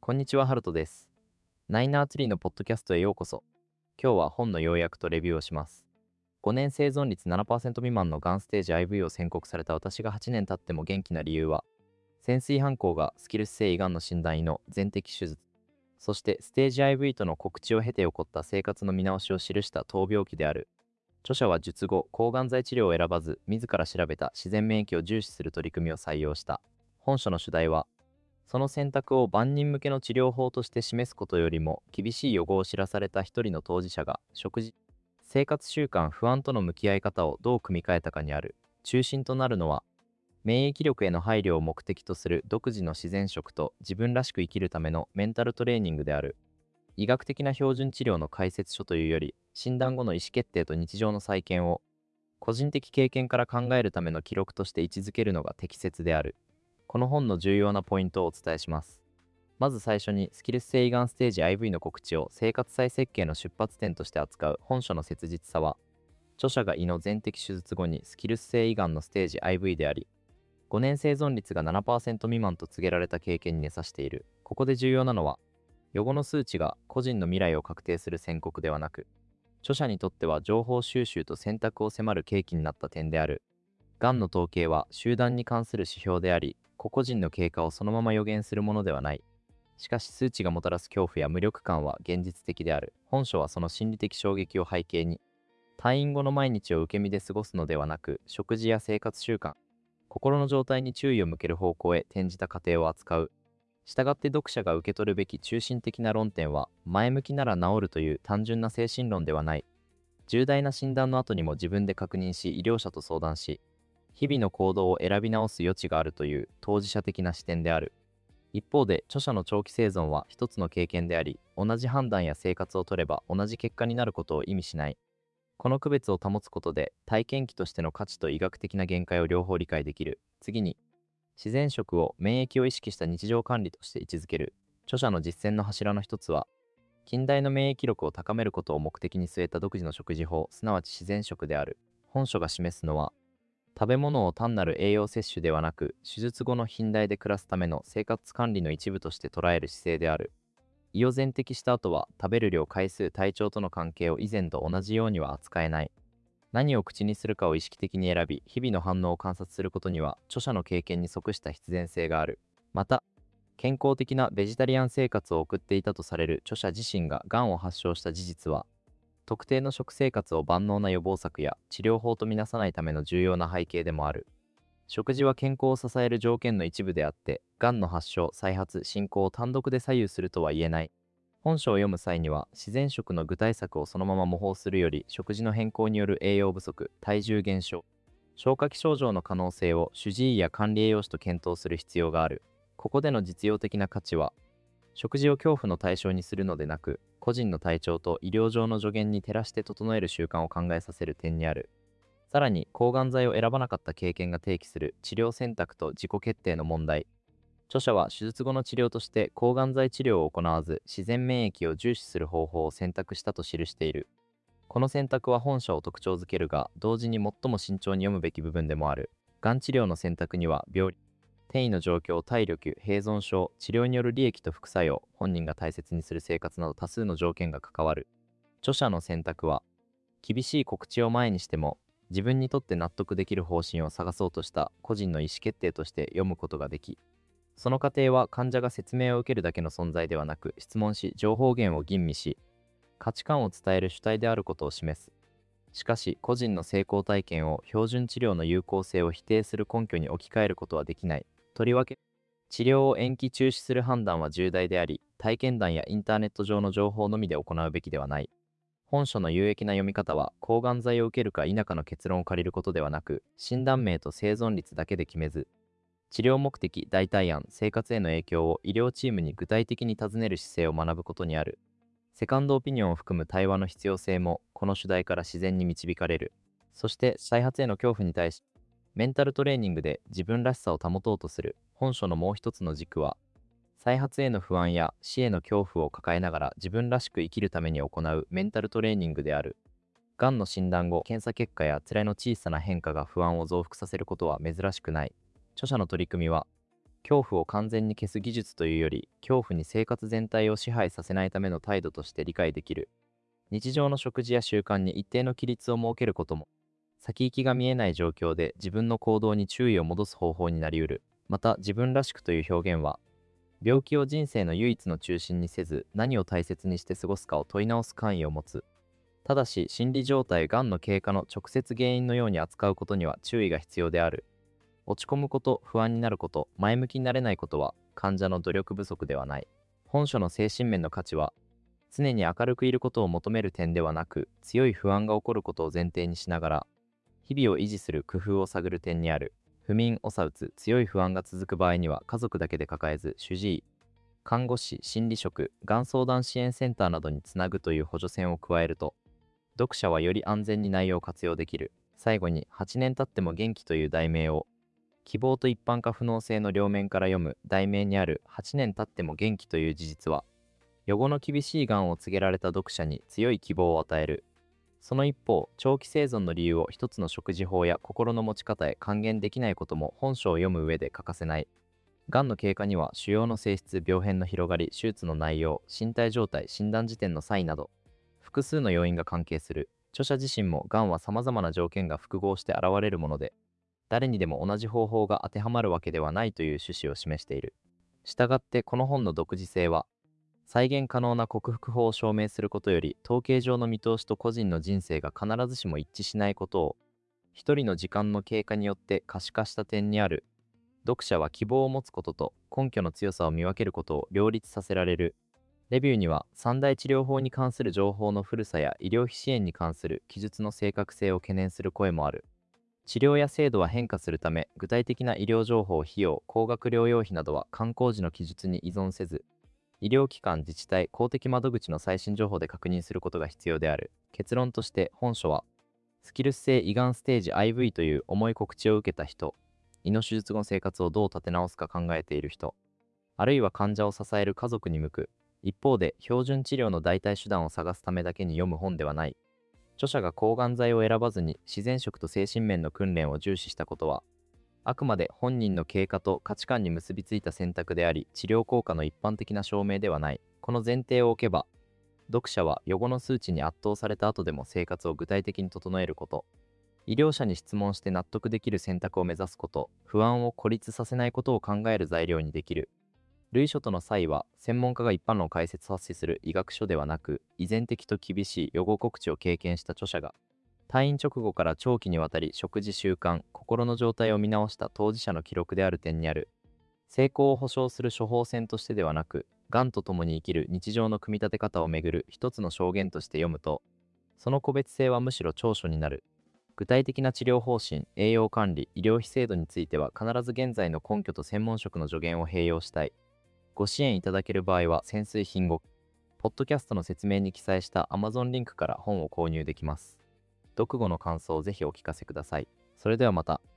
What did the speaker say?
こんにちは、ハルトです。ナイナーツリーのポッドキャストへようこそ。今日は本の要約とレビューをします。5年生存率7%未満のがんステージ IV を宣告された私が8年経っても元気な理由は、潜水犯行がスキルス性胃がんの診断医の全摘手術、そしてステージ IV との告知を経て起こった生活の見直しを記した闘病記である。著者は術後、抗がん剤治療を選ばず、自ら調べた自然免疫を重視する取り組みを採用した。本書の主題は、その選択を万人向けの治療法として示すことよりも、厳しい予後を知らされた一人の当事者が、食事、生活習慣、不安との向き合い方をどう組み替えたかにある。中心となるのは、免疫力への配慮を目的とする独自の自然食と自分らしく生きるためのメンタルトレーニングである。医学的な標準治療の解説書というより、診断後の意思決定と日常の再建を、個人的経験から考えるための記録として位置づけるのが適切である。この本の重要なポイントをお伝えします。まず最初に、スキルス性胃がんステージ IV の告知を生活再設計の出発点として扱う本書の切実さは、著者が胃の全摘手術後にスキルス性胃がんのステージ IV であり、5年生存率が7%未満と告げられた経験に根ざしている。ここで重要なのは、予後の数値が個人の未来を確定する宣告ではなく、著者にとっては情報収集と選択を迫る契機になった点である。がんの統計は集団に関する指標であり、個々人の経過をそのまま予言するものではない。しかし数値がもたらす恐怖や無力感は現実的である。本書はその心理的衝撃を背景に、退院後の毎日を受け身で過ごすのではなく、食事や生活習慣、心の状態に注意を向ける方向へ転じた過程を扱う。したがって読者が受け取るべき中心的な論点は、前向きなら治るという単純な精神論ではない。重大な診断の後にも自分で確認し、医療者と相談し、日々の行動を選び直す余地があるという当事者的な視点である。一方で、著者の長期生存は一つの経験であり、同じ判断や生活を取れば同じ結果になることを意味しない。この区別を保つことで、体験記としての価値と医学的な限界を両方理解できる。次に、自然食を免疫を意識した日常管理として位置づける。著者の実践の柱の一つは、近代の免疫力を高めることを目的に据えた独自の食事法、すなわち自然食である。本書が示すのは、食べ物を単なる栄養摂取ではなく、手術後の頻大で暮らすための生活管理の一部として捉える姿勢である。胃を全摘した後は、食べる量、回数、体調との関係を以前と同じようには扱えない。何を口にするかを意識的に選び、日々の反応を観察することには、著者の経験に即した必然性がある。また、健康的なベジタリアン生活を送っていたとされる著者自身ががんを発症した事実は、特定の食生活を万能な予防策や治療法とみなさないための重要な背景でもある。食事は健康を支える条件の一部であって、がんの発症、再発、進行を単独で左右するとは言えない。本書を読む際には、自然食の具体策をそのまま模倣するより、食事の変更による栄養不足、体重減少、消化器症状の可能性を主治医や管理栄養士と検討する必要がある。ここでの実用的な価値は、食事を恐怖の対象にするのでなく、個人の体調と医療上の助言に照らして整える習慣を考えさせる点にある。さらに、抗がん剤を選ばなかった経験が提起する治療選択と自己決定の問題。著者は手術後の治療として抗がん剤治療を行わず、自然免疫を重視する方法を選択したと記している。この選択は本書を特徴づけるが、同時に最も慎重に読むべき部分でもある。がん治療の選択には、病理、転移の状況、体力、併存症、治療による利益と副作用、本人が大切にする生活など多数の条件が関わる。著者の選択は、厳しい告知を前にしても、自分にとって納得できる方針を探そうとした個人の意思決定として読むことができ、その過程は患者が説明を受けるだけの存在ではなく、質問し、情報源を吟味し、価値観を伝える主体であることを示す。しかし、個人の成功体験を標準治療の有効性を否定する根拠に置き換えることはできない。とりわけ、治療を延期中止する判断は重大であり、体験談やインターネット上の情報のみで行うべきではない。本書の有益な読み方は、抗がん剤を受けるか否かの結論を借りることではなく、診断名と生存率だけで決めず、治療目的、代替案、生活への影響を医療チームに具体的に尋ねる姿勢を学ぶことにある。セカンドオピニオンを含む対話の必要性も、この主題から自然に導かれる。そして、再発への恐怖に対し、メンタルトレーニングで自分らしさを保とうとする。本書のもう一つの軸は、再発への不安や死への恐怖を抱えながら自分らしく生きるために行うメンタルトレーニングである。がんの診断後、検査結果や辛いの小さな変化が不安を増幅させることは珍しくない。著者の取り組みは、 恐怖を完全に消す技術というより、恐怖に生活全体を支配させないための態度として理解できる。日常の食事や習慣に一定の規律を設けることも、先行きが見えない状況で自分の行動に注意を戻す方法になりうる。また、自分らしくという表現は、病気を人生の唯一の中心にせず、何を大切にして過ごすかを問い直す関意を持つ。ただし、心理状態、がんの経過の直接原因のように扱うことには注意が必要である。落ち込むこと、不安になること、前向きになれないことは、患者の努力不足ではない。本書の精神面の価値は、常に明るくいることを求める点ではなく、強い不安が起こることを前提にしながら、日々を維持する工夫を探る点にある。不眠、おさうつ、強い不安が続く場合には、家族だけで抱えず、主治医、看護師、心理職、がん相談支援センターなどにつなぐという補助線を加えると、読者はより安全に内容を活用できる。最後に、8年経っても元気という題名を、希望と一般化不能性の両面から読む題名にある8年経っても元気という事実は、予後の厳しいがんを告げられた読者に強い希望を与える。その一方、長期生存の理由を一つの食事法や心の持ち方へ還元できないことも本書を読む上で欠かせない。がんの経過には腫瘍の性質、病変の広がり、手術の内容、身体状態、診断時点の際など、複数の要因が関係する。著者自身もがんは様々な条件が複合して現れるもので、誰にでも同じ方法が当てはまるわけではないという趣旨を示している。したがってこの本の独自性は、再現可能な克服法を証明することより、統計上の見通しと個人の人生が必ずしも一致しないことを、一人の時間の経過によって可視化した点にある。読者は希望を持つことと根拠の強さを見分けることを両立させられる。レビューには、三大治療法に関する情報の古さや医療費支援に関する記述の正確性を懸念する声もある。治療や制度は変化するため、具体的な医療情報、費用、高額療養費などは刊行時の記述に依存せず、医療機関、自治体、公的窓口の最新情報で確認することが必要である。結論として、本書は、スキルス性胃がんステージ IV という重い告知を受けた人、胃の手術後の生活をどう立て直すか考えている人、あるいは患者を支える家族に向く。一方で、標準治療の代替手段を探すためだけに読む本ではない。著者が抗がん剤を選ばずに自然食と精神面の訓練を重視したことは、あくまで本人の経過と価値観に結びついた選択であり、治療効果の一般的な証明ではない。この前提を置けば、読者は予後の数値に圧倒された後でも生活を具体的に整えること、医療者に質問して納得できる選択を目指すこと、不安を孤立させないことを考える材料にできる。類書との際は、専門家が一般論を解説発しする医学書ではなく、依然的と厳しい予後告知を経験した著者が、退院直後から長期にわたり食事習慣、心の状態を見直した当事者の記録である点にある。成功を保証する処方箋としてではなく、がんと共に生きる日常の組み立て方をめぐる一つの証言として読むと、その個別性はむしろ長所になる。具体的な治療方針、栄養管理、医療費制度については必ず現在の根拠と専門職の助言を併用したい。ご支援いただける場合は潜水品後、ポッドキャストの説明に記載した Amazon リンクから本を購入できます。読後の感想をぜひお聞かせください。それではまた。